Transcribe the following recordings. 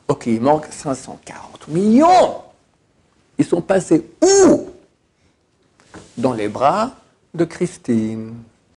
Ok, il manque 540 millions. Ils sont passés où? Dans les bras de Christine.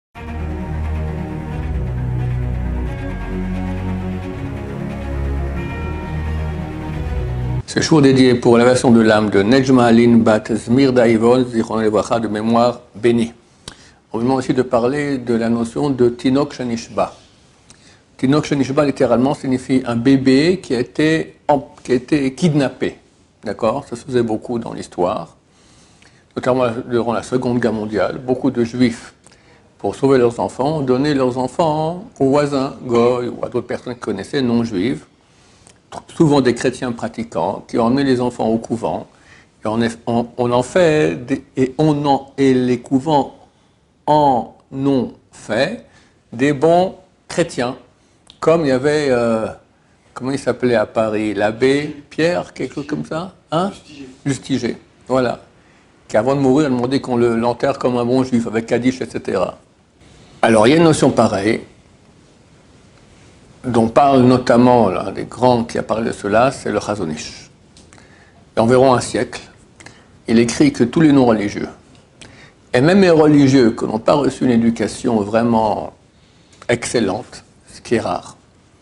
Ce jour dédié pour la version de l'âme de Nejma Aline Bat Zmirda Yvonne, Zichron Levacha, de mémoire bénie. On me demande aussi de parler de la notion de Tinok Shenishba. Tinok Shenishba, littéralement, signifie un bébé qui a été kidnappé. D'accord? Ça se faisait beaucoup dans l'histoire, notamment durant la Seconde Guerre mondiale. Beaucoup de juifs, pour sauver leurs enfants, donnaient leurs enfants aux voisins, goy ou à d'autres personnes qu'ils connaissaient, non juives, souvent des chrétiens pratiquants, qui ont emmené les enfants au couvent. Et on en fait, et les couvents en ont fait des bons chrétiens. Comme il y avait, comment il s'appelait à Paris, l'abbé Pierre, quelque chose comme ça, hein? Justiger, voilà. Qui avant de mourir, a demandé qu'on l'enterre comme un bon juif, avec Kaddish, etc. Alors il y a une notion pareille, dont parle notamment l'un des grands qui a parlé de cela, c'est le Chazon Ish. Il y a environ un siècle, il écrit que tous les non-religieux, et même les religieux qui n'ont pas reçu une éducation vraiment excellente, ce qui est rare,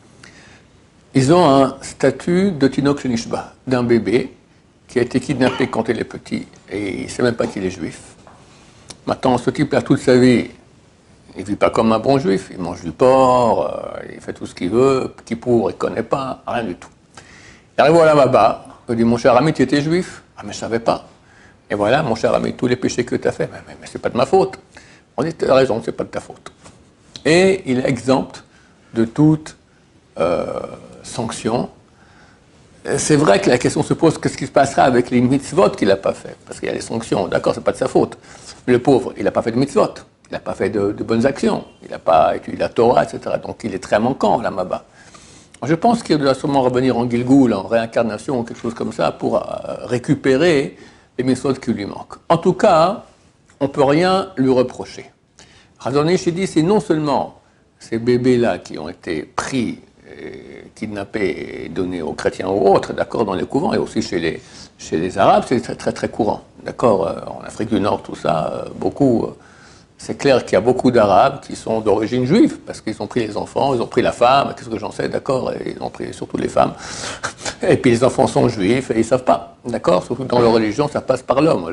ils ont un statut de Tinok Shenishba, d'un bébé qui a été kidnappé quand il est petit, et il ne sait même pas qu'il est juif. Maintenant, ce type-là, toute sa vie, il ne vit pas comme un bon juif, il mange du porc, il fait tout ce qu'il veut, Kippour, il ne connaît pas, rien du tout. Il arrive à la Baba, il dit, mon cher ami, tu étais juif? Ah, mais je ne savais pas. Et voilà, mon cher ami, tous les péchés que tu as faits, mais ce n'est pas de ma faute. On dit, tu as raison, ce n'est pas de ta faute. Et il est exempt de toute sanction. C'est vrai que la question se pose, qu'est-ce qui se passera avec les mitzvot qu'il n'a pas fait? Parce qu'il y a les sanctions, d'accord, ce n'est pas de sa faute. Le pauvre, il n'a pas fait de mitzvot, il n'a pas fait de bonnes actions, il n'a pas étudié la Torah, etc. Donc il est très manquant, la Maba. Je pense qu'il doit sûrement revenir en Gilgoul, en réincarnation, quelque chose comme ça, pour récupérer les mitzvot qui lui manquent. En tout cas, on ne peut rien lui reprocher. Chazon Ish dit, c'est non seulement ces bébés-là qui ont été pris, kidnappés et donnés aux chrétiens ou autres, d'accord, dans les couvents, et aussi chez les Arabes, c'est très, très, très courant, d'accord, en Afrique du Nord, tout ça, beaucoup, c'est clair qu'il y a beaucoup d'Arabes qui sont d'origine juive, parce qu'ils ont pris les enfants, ils ont pris la femme, qu'est-ce que j'en sais, d'accord, et ils ont pris surtout les femmes, et puis les enfants sont juifs, et ils ne savent pas, d'accord, surtout dans leur religion, ça passe par l'homme,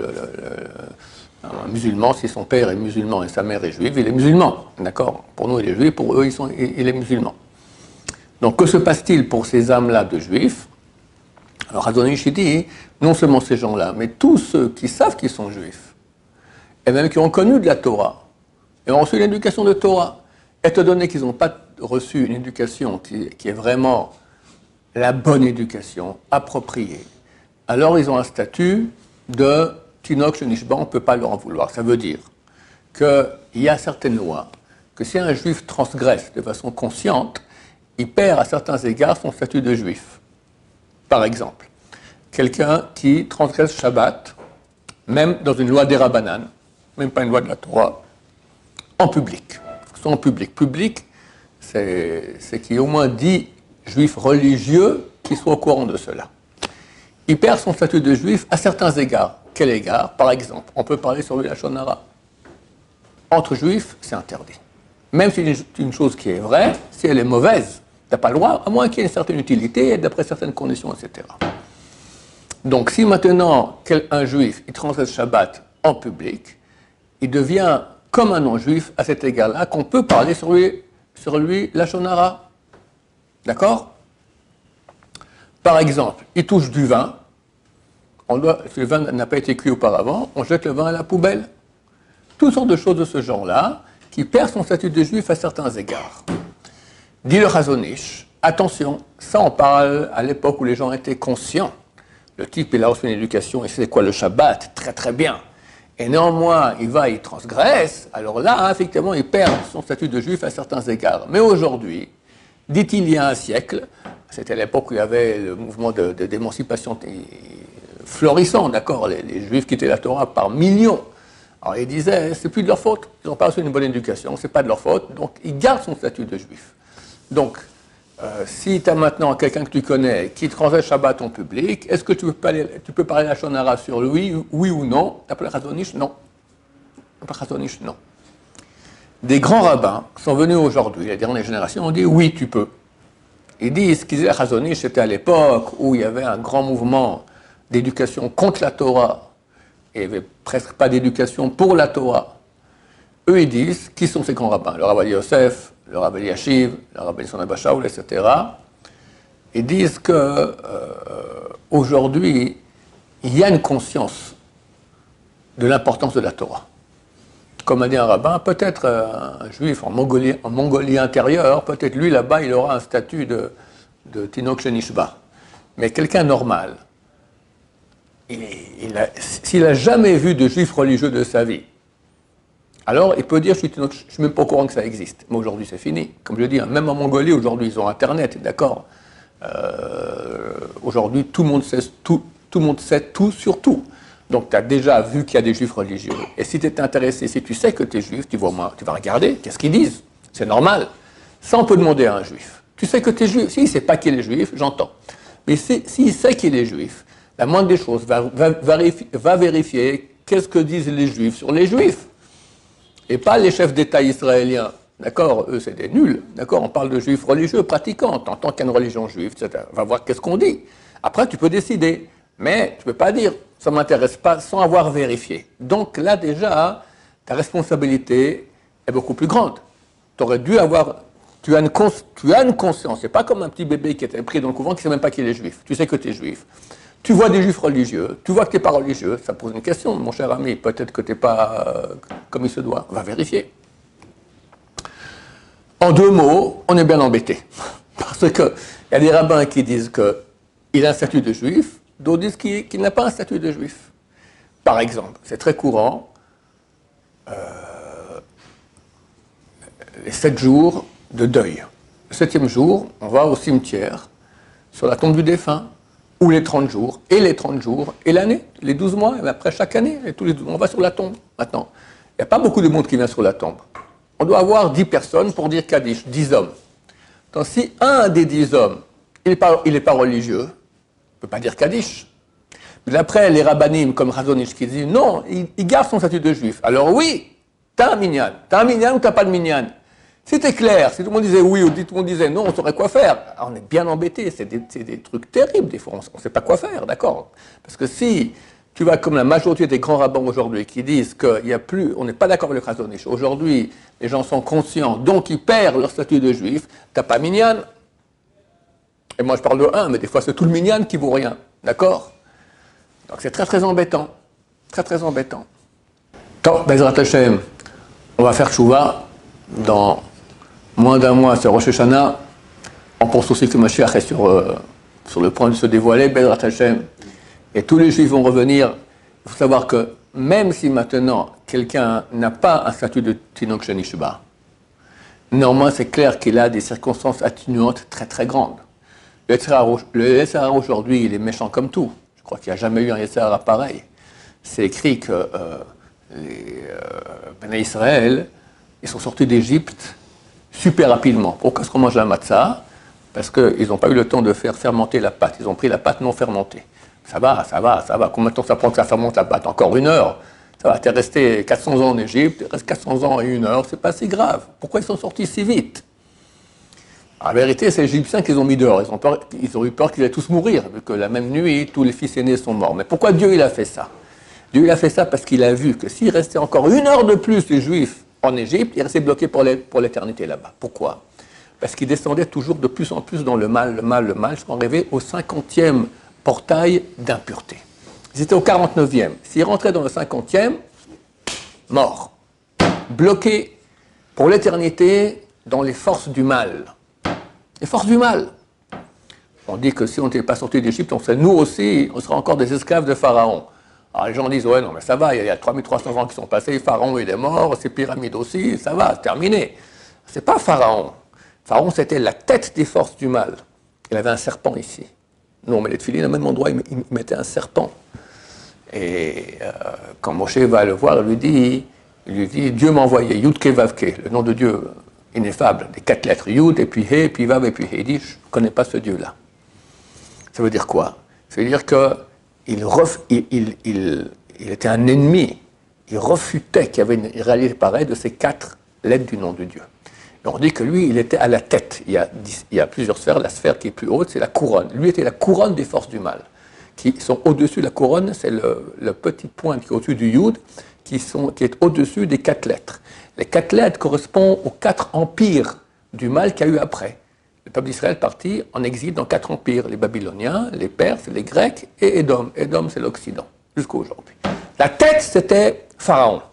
un musulman, si son père est musulman et sa mère est juive, il est musulman, d'accord, pour nous il est juif, pour eux il est musulman. Donc, que se passe-t-il pour ces âmes-là de juifs? Alors, Chazon Ish dit, non seulement ces gens-là, mais tous ceux qui savent qu'ils sont juifs, et même qui ont connu de la Torah, et ont reçu l'éducation de Torah, étant donné qu'ils n'ont pas reçu une éducation qui est vraiment la bonne éducation, appropriée, alors ils ont un statut de Tinok Shenishba, on ne peut pas leur en vouloir. Ça veut dire qu'il y a certaines lois, que si un juif transgresse de façon consciente, il perd à certains égards son statut de juif. Par exemple, quelqu'un qui transgresse Shabbat, même dans une loi des Rabbanan, même pas une loi de la Torah, en public. Soit en public. Public, c'est qu'il y ait au moins 10 juifs religieux qui soient au courant de cela. Il perd son statut de juif à certains égards. Quel égard? Par exemple, on peut parler sur le Lachon Hara. Entre juifs, c'est interdit. Même si c'est une chose qui est vraie, si elle est mauvaise, tu n'as pas le droit, à moins qu'il y ait une certaine utilité, d'après certaines conditions, etc. Donc, si maintenant, un juif, il transgresse Shabbat en public, il devient comme un non-juif à cet égard-là, qu'on peut parler sur lui Lachon Hara. D'accord? Par exemple, il touche du vin, si le vin n'a pas été cuit auparavant, on jette le vin à la poubelle. Toutes sortes de choses de ce genre-là, qui perd son statut de juif à certains égards. Dit le Chazon Ish, attention, ça on parle à l'époque où les gens étaient conscients. Le type, il a reçu une éducation, et c'est quoi le Shabbat? Très très bien. Et néanmoins, il transgresse, alors là, effectivement, il perd son statut de juif à certains égards. Mais aujourd'hui, dit-il il y a un siècle, c'était l'époque où il y avait le mouvement d'émancipation florissant, d'accord, les juifs quittaient la Torah par millions. Alors ils disaient, c'est plus de leur faute, ils n'ont pas reçu une bonne éducation, c'est pas de leur faute, donc ils gardent son statut de juif. Donc, si tu as maintenant quelqu'un que tu connais qui transgresse Shabbat en public, est-ce que tu peux parler la Shonara sur lui, oui ou non? D'après le Chazon Ish, non. D'après le Chazon Ish, non. Des grands rabbins sont venus aujourd'hui, la dernière génération, ont dit oui, tu peux. Ils disent ce qu'ils disaient à Chazon Ish, c'était à l'époque où il y avait un grand mouvement d'éducation contre la Torah, et il n'y avait presque pas d'éducation pour la Torah. Eux, ils disent, qui sont ces grands rabbins? Le Rabbi Yosef, le Rabbi Yashiv, le Rabbi Son Abba Shaul, etc. Ils disent que aujourd'hui, il y a une conscience de l'importance de la Torah. Comme a dit un rabbin, peut-être un juif en Mongolie intérieure, peut-être lui là-bas, il aura un statut de Tinok Shenishba. Mais quelqu'un normal, s'il n'a jamais vu de juif religieux de sa vie, alors il peut dire, je ne suis même pas au courant que ça existe. Mais aujourd'hui, c'est fini. Comme je dis, même en Mongolie, aujourd'hui, ils ont Internet, d'accord. Aujourd'hui, tout le monde sait tout sur tout. Donc, tu as déjà vu qu'il y a des juifs religieux. Et si tu es intéressé, si tu sais que tu es juif, tu vas regarder, qu'est-ce qu'ils disent? C'est normal. Ça, on peut demander à un juif. Tu sais que tu es juif. S'il ne sait pas qu'il est juif, j'entends. Mais s'il sait qu'il est juif, la moindre des choses, va vérifier qu'est-ce que disent les juifs sur les juifs. Et pas les chefs d'État israéliens. D'accord? Eux, c'est des nuls. D'accord? On parle de juifs religieux, pratiquants. T'entends qu'il y a une religion juive, etc. Va voir qu'est-ce qu'on dit. Après, tu peux décider. Mais tu ne peux pas dire, ça ne m'intéresse pas, sans avoir vérifié. Donc là, déjà, ta responsabilité est beaucoup plus grande. Tu aurais dû avoir... Tu as une conscience. C'est pas comme un petit bébé qui était pris dans le couvent qui ne sait même pas qu'il est juif. Tu sais que tu es juif. Tu vois des juifs religieux, tu vois que tu n'es pas religieux, ça pose une question, mon cher ami, peut-être que tu n'es pas comme il se doit, on va vérifier. En 2 mots, on est bien embêté. Parce qu'il y a des rabbins qui disent qu'il a un statut de juif, d'autres disent qu'il n'a pas un statut de juif. Par exemple, c'est très courant, les 7 jours de deuil. Le 7e jour, on va au cimetière, sur la tombe du défunt, ou les 30 jours, et l'année, les 12 mois, et après chaque année, et tous les 12 mois, on va sur la tombe, maintenant. Il n'y a pas beaucoup de monde qui vient sur la tombe. On doit avoir 10 personnes pour dire Kaddish, 10 hommes. Donc si un des 10 hommes, il n'est pas religieux, il ne peut pas dire Kaddish. Mais après, les rabbanim, comme Chazon Ish, qui disent, non, il garde son statut de juif. Alors oui, t'as un minyan. T'as un minyan ou t'as pas de minyan? C'était clair, si tout le monde disait oui ou tout le monde disait non, on saurait quoi faire. Alors, on est bien embêté, c'est des trucs terribles des fois, on ne sait pas quoi faire, d'accord? Parce que si tu vas comme la majorité des grands rabbins aujourd'hui qui disent qu'il y a plus, on n'est pas d'accord avec le Chazon Ish, aujourd'hui les gens sont conscients, donc ils perdent leur statut de juif, t'as pas minyan. Et moi je parle de un, mais des fois c'est tout le minyan qui vaut rien, d'accord? Donc c'est très très embêtant, très très embêtant. Donc, Bezrat Hashem, on va faire tchouva dans moins d'un mois, c'est Rosh Hashanah. On pense aussi que Mashiach est sur le point de se dévoiler, Bezrat Hashem. Et tous les Juifs vont revenir. Il faut savoir que même si maintenant quelqu'un n'a pas un statut de Tinok Shenishba, néanmoins c'est clair qu'il a des circonstances atténuantes très très grandes. Le Yetzer Hara aujourd'hui, il est méchant comme tout. Je crois qu'il n'y a jamais eu un Yetzer Hara pareil. C'est écrit que les Béné Israël, ils sont sortis d'Égypte super rapidement. Pourquoi est-ce qu'on mange la matzah? Parce qu'ils n'ont pas eu le temps de faire fermenter la pâte. Ils ont pris la pâte non fermentée. Ça va. Combien de temps ça prend que ça fermente la pâte? Encore 1 heure. Ça va, t'es resté 400 ans en Égypte, il reste 400 ans et 1 heure, c'est pas si grave. Pourquoi ils sont sortis si vite? En vérité, c'est les Égyptiens qu'ils ont mis dehors. Ils ont eu peur qu'ils allaient tous mourir, vu que la même nuit, tous les fils aînés sont morts. Mais pourquoi Dieu il a fait ça? Dieu il a fait ça parce qu'il a vu que s'il restait encore 1 heure de plus, les Juifs, en Égypte, ils restaient bloqués pour l'éternité là-bas. Pourquoi? Parce qu'ils descendaient toujours de plus en plus dans le mal, jusqu'à arriver au 50e portail d'impureté. Ils étaient au 49e. S'ils rentraient dans le 50e, morts. Bloqués pour l'éternité dans les forces du mal. Les forces du mal. On dit que si on n'était pas sorti d'Égypte, nous aussi, on serait encore des esclaves de Pharaon. Alors les gens disent, ouais, non, mais ça va, il y a 3300 ans qui sont passés, Pharaon, il est mort, ses pyramides aussi, ça va, c'est terminé. C'est pas Pharaon. Pharaon, c'était la tête des forces du mal. Il avait un serpent ici. Nous, on met les tefilines, au même endroit, il mettait un serpent. Et quand Moshe va le voir, il lui dit, Dieu m'a envoyé, Yudke Vavke, le nom de Dieu, ineffable, des 4 lettres, Yud, et puis He, et puis Vav, et puis He. Il dit, je ne connais pas ce Dieu-là. Ça veut dire quoi? Ça veut dire qu'il était un ennemi, il refutait qu'il y avait une réalité pareille de ces 4 lettres du nom de Dieu. Et on dit que lui, il était à la tête. Il y a plusieurs sphères, la sphère qui est plus haute, c'est la couronne. Lui était la couronne des forces du mal, qui sont au-dessus de la couronne, c'est le petit point qui est au-dessus du Yud, qui est au-dessus des 4 lettres. Les 4 lettres correspondent aux 4 empires du mal qu'il y a eu après. Le peuple d'Israël partit en exil dans 4 empires, les Babyloniens, les Perses, les Grecs et Édom. Édom, c'est l'Occident, jusqu'à aujourd'hui. La tête, c'était Pharaon.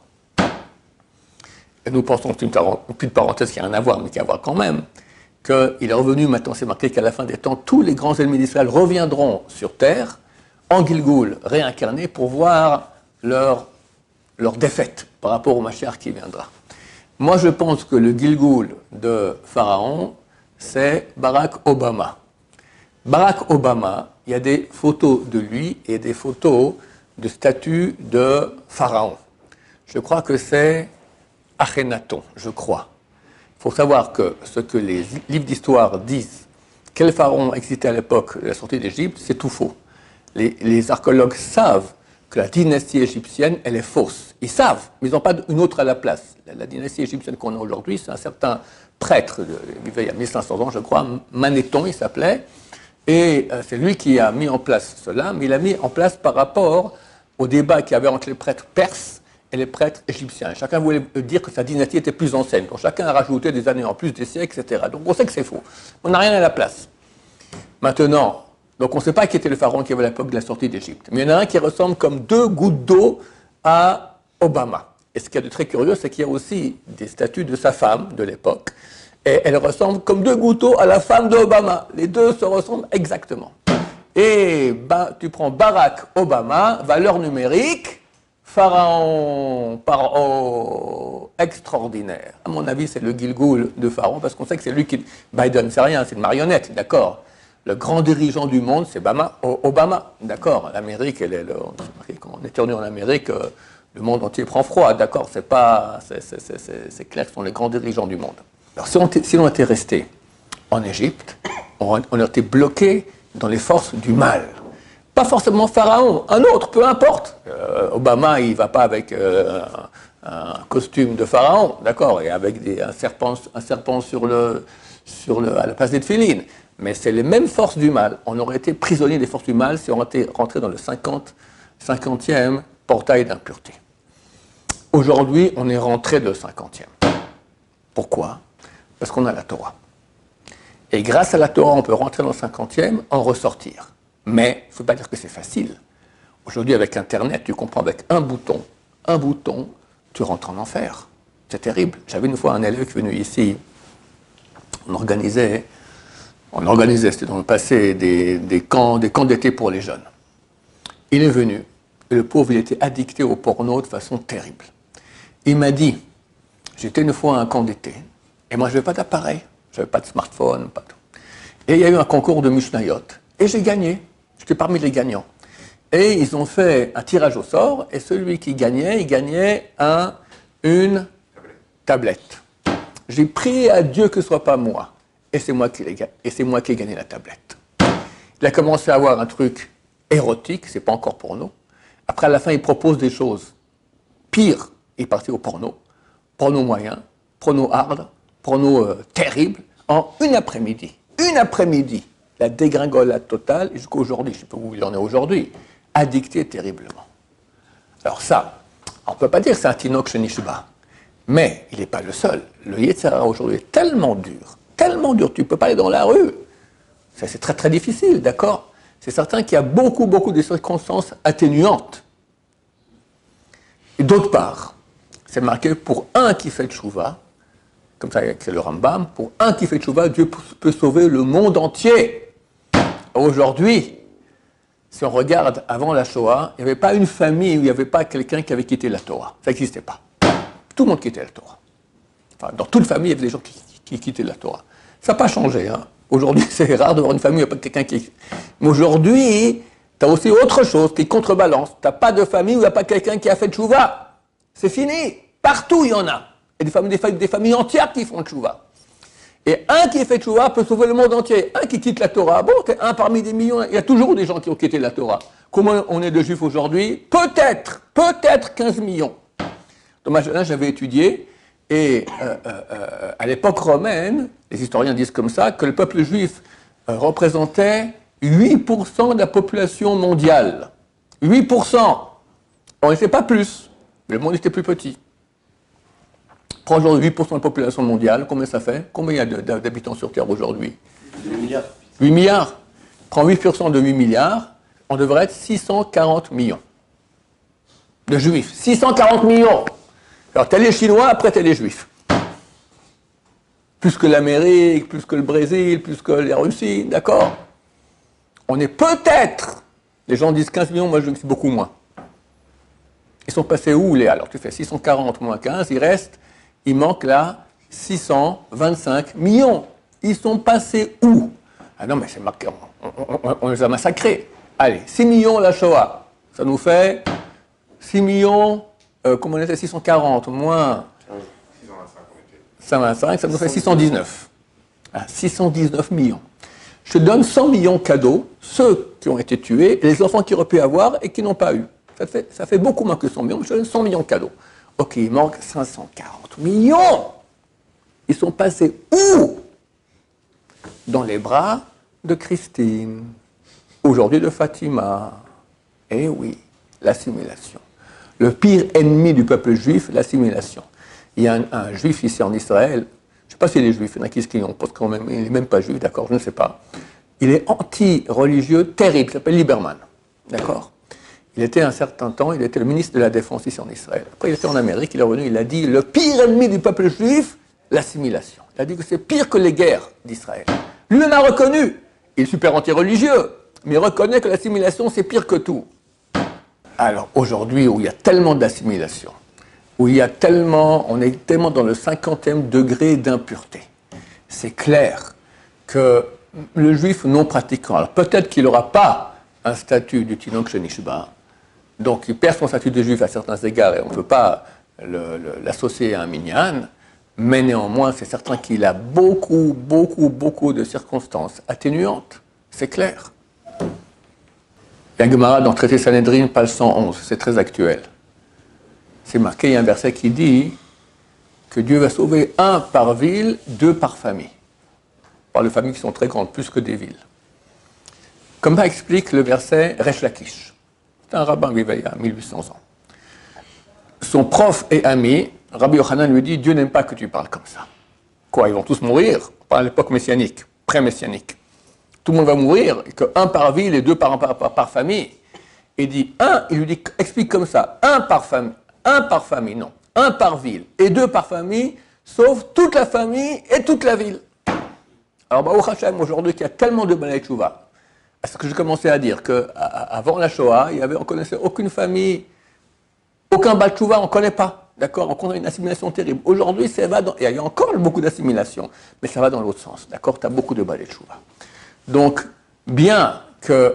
Et nous pensons, c'est une petite parenthèse qui n'a rien à voir, mais qui a à voir quand même, qu'il est revenu, maintenant c'est marqué qu'à la fin des temps, tous les grands ennemis d'Israël reviendront sur terre, en Gilgoul, réincarnés, pour voir leur défaite par rapport au Mashiach qui viendra. Moi, je pense que le Gilgoul de Pharaon, c'est Barack Obama. Barack Obama, il y a des photos de lui et des photos de statues de Pharaon. Je crois que c'est Akhenaton, je crois. Il faut savoir que ce que les livres d'histoire disent, quel pharaon existait à l'époque de la sortie d'Égypte, c'est tout faux. Les archéologues savent que la dynastie égyptienne, elle est fausse. Ils savent, mais ils n'ont pas une autre à la place. La dynastie égyptienne qu'on a aujourd'hui, c'est un certain prêtre, il vivait il y a 1500 ans, je crois, Manéthon, il s'appelait, et c'est lui qui a mis en place cela, mais il l'a mis en place par rapport au débat qu'il y avait entre les prêtres perses et les prêtres égyptiens. Chacun voulait dire que sa dynastie était plus ancienne. Donc chacun a rajouté des années en plus, des siècles, etc. Donc on sait que c'est faux. On n'a rien à la place. Maintenant, donc on ne sait pas qui était le pharaon qui avait à l'époque de la sortie d'Égypte. Mais il y en a un qui ressemble comme 2 gouttes d'eau à Obama. Et ce qu'il y a de très curieux, c'est qu'il y a aussi des statues de sa femme de l'époque. Et elle ressemble comme 2 gouttes d'eau à la femme d'Obama. Les deux se ressemblent exactement. Et tu prends Barack Obama, valeur numérique, Pharaon, extraordinaire. À mon avis, c'est le Gilgoul de Pharaon, parce qu'on sait que c'est lui qui... Biden, c'est rien, c'est une marionnette, d'accord. Le grand dirigeant du monde, c'est Obama, d'accord. L'Amérique, quand on éternue en Amérique, le monde entier prend froid, d'accord. C'est clair que ce sont les grands dirigeants du monde. Alors, si on était resté en Égypte, on aurait été bloqué dans les forces du mal. Pas forcément Pharaon, un autre, peu importe. Obama, il ne va pas avec un costume de Pharaon, d'accord, et avec un serpent à la place des tefilines. Mais c'est les mêmes forces du mal. On aurait été prisonnier des forces du mal si on était rentré dans le 50e portail d'impureté. Aujourd'hui, on est rentré de 50e. Pourquoi? Parce qu'on a la Torah. Et grâce à la Torah, on peut rentrer dans le 50e, en ressortir. Mais il ne faut pas dire que c'est facile. Aujourd'hui, avec Internet, tu comprends, avec un bouton, tu rentres en enfer. C'est terrible. J'avais une fois un élève qui est venu ici. On organisait, c'était dans le passé, des camps d'été pour les jeunes. Il est venu, et le pauvre, il était addicté au porno de façon terrible. Il m'a dit, j'étais une fois à un camp d'été, et moi, je n'avais pas d'appareil, je n'avais pas de smartphone, pas tout. Et il y a eu un concours de Mishnayot, et j'ai gagné. J'étais parmi les gagnants. Et ils ont fait un tirage au sort, et celui qui gagnait, il gagnait une tablette. J'ai prié à Dieu que ce ne soit pas moi, et c'est moi qui ai gagné la tablette. Il a commencé à avoir un truc érotique, c'est pas encore porno. Après, à la fin, il propose des choses pires. Il est parti au porno moyen, porno hard, porno terrible, en une après-midi. Une après-midi. La dégringolade totale, jusqu'à aujourd'hui, je ne sais pas où il en est aujourd'hui, addicté terriblement. Alors ça, on ne peut pas dire que c'est un Tinoch Shenishba, mais il n'est pas le seul. Le Yetzer Hara aujourd'hui est tellement dur, tu ne peux pas aller dans la rue. C'est très très difficile, d'accord? C'est certain qu'il y a beaucoup de circonstances atténuantes. Et d'autre part, c'est marqué pour un qui fait tchouva, comme ça c'est le Rambam, pour un qui fait tchouva, Dieu peut sauver le monde entier. Aujourd'hui, si on regarde avant la Shoah, il n'y avait pas une famille où il n'y avait pas quelqu'un qui avait quitté la Torah. Ça n'existait pas. Tout le monde quittait la Torah. Enfin, dans toute famille, il y avait des gens qui quittaient la Torah. Ça n'a pas changé. Hein. Aujourd'hui, c'est rare de voir une famille où il n'y a pas quelqu'un qui... Mais aujourd'hui, tu as aussi autre chose qui contrebalance. Tu n'as pas de famille où il n'y a pas quelqu'un qui a fait tchouva. C'est fini. Partout, il y en a. Et des familles entières qui font tchouva. Et un qui fait tchouva peut sauver le monde entier. Un qui quitte la Torah, bon, c'est un parmi des millions. Il y a toujours des gens qui ont quitté la Torah. Comment on est de juifs aujourd'hui? Peut-être 15 millions. Dans ma jeunesse, j'avais étudié, et à l'époque romaine, les historiens disent comme ça, que le peuple juif représentait 8% de la population mondiale. 8%. On n'était pas plus. Le monde était plus petit. Prends aujourd'hui 8% de la population mondiale, combien ça fait? Combien il y a d'habitants sur Terre aujourd'hui? 8 milliards. 8 milliards. Prends 8% de 8 milliards, on devrait être 640 millions de juifs. 640 millions. Alors, t'as les Chinois, après t'as les Juifs. Plus que l'Amérique, plus que le Brésil, plus que la Russie, d'accord? On est peut-être, les gens disent 15 millions, moi je dis beaucoup moins. Ils sont passés où, Léa? Alors tu fais 640 moins 15, il manque là 625 millions. Ils sont passés où? Ah non, mais c'est marqué, on les a massacrés. Allez, 6 millions la Shoah, ça nous fait 6 millions, comment on était, 640 moins 125, ça nous fait 619. Ah, 619 millions. Je te donne 100 millions cadeaux, ceux qui ont été tués, et les enfants qui auraient pu avoir et qui n'ont pas eu. Ça fait beaucoup moins que 100 millions, je te donne 100 millions cadeaux. Ok, il manque 540 millions. Ils sont passés où? Dans les bras de Christine, aujourd'hui de Fatima. Eh oui, l'assimilation. Le pire ennemi du peuple juif, l'assimilation. Il y a un juif ici en Israël, je ne sais pas s'il est juif, il y en a qui l'ont, parce qu'il n'est même pas juif, d'accord, je ne sais pas. Il est anti-religieux terrible, il s'appelle Lieberman, d'accord. Il était un certain temps, il était le ministre de la Défense ici en Israël. Après, il était en Amérique, il est revenu, il a dit, le pire ennemi du peuple juif, l'assimilation. Il a dit que c'est pire que les guerres d'Israël. Lui, il a reconnu, il est super anti-religieux, mais il reconnaît que l'assimilation, c'est pire que tout. Alors, aujourd'hui, où il y a tellement d'assimilation, où il y a tellement, on est tellement dans le 50e degré d'impureté, c'est clair que le juif non pratiquant, alors peut-être qu'il n'aura pas un statut du Tinok Shenishba, donc il perd son statut de juif à certains égards et on ne peut pas l'associer à un minyan, mais néanmoins c'est certain qu'il a beaucoup de circonstances atténuantes, c'est clair. Il y a un Gemara dans le traité Sanhedrin, page 111, c'est très actuel. C'est marqué, il y a un verset qui dit que Dieu va sauver un par ville, deux par famille. On parle de familles qui sont très grandes, plus que des villes. Comme ça explique le verset Resh Lakish. C'est un rabbin qui vivait il y a 1800 ans. Son prof et ami, Rabbi Yochanan, lui dit, Dieu n'aime pas que tu parles comme ça. Quoi, ils vont tous mourir? Pas à l'époque messianique, pré-messianique. Tout le monde va mourir, et que un par ville et deux par famille. Et dit il lui dit, explique comme ça, un par famille, non, un par ville et deux par famille, sauf toute la famille et toute la ville. Alors, Baruch Hashem, aujourd'hui, qu'il y a tellement de Balei Tshuva, à ce que j'ai commencé à dire qu'avant la Shoah, on ne connaissait aucune famille, aucun Baal Tshuva, on ne connaît pas, d'accord, on connaît une assimilation terrible. Aujourd'hui, ça va il y a encore beaucoup d'assimilation, mais ça va dans l'autre sens, d'accord, tu as beaucoup de Balei Tshuva. Donc, bien que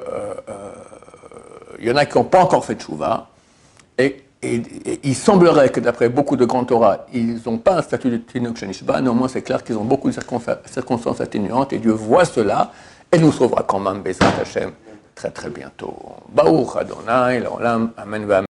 il y en a qui n'ont pas encore fait de Tshuva, et il semblerait que d'après beaucoup de grands Torah, ils n'ont pas un statut de Tinok Shenishba, néanmoins c'est clair qu'ils ont beaucoup de circonstances atténuantes, et Dieu voit cela, et nous sauvera quand même, Bezrat Hashem, très très bientôt. Baruch Adonai, l'Olam, Amen.